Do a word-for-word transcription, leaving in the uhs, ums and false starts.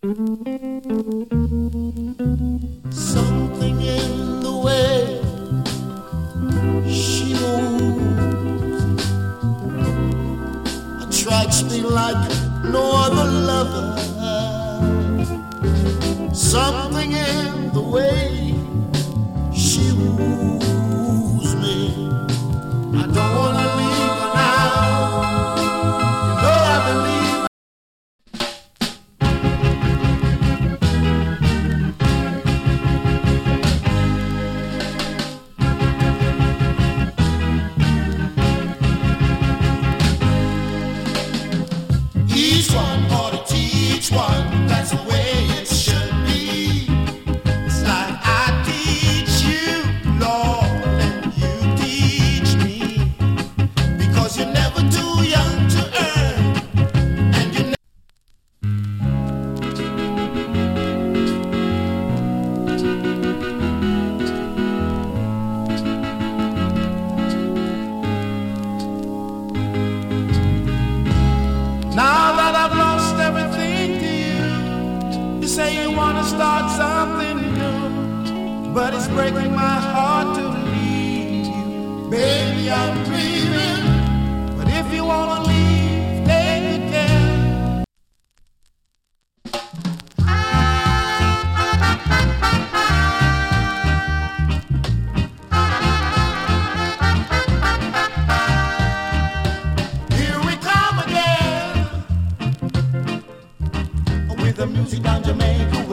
Something in the way she moves attracts me like no other lover. Something in the way she woos me. I don't wanna leave her now. You know I believe. Each one ought to teach one. That's the way it should be. It's like I teach you, Lord, and you teach me. Because you're never too young to earn, and you never. Now that I've lost everything to you, you say you wanna start something new, but it's breaking my heart to leave you. Baby, I'm grieving, but if you wanna leave, take good care. Here we come again with the music down Jamaica.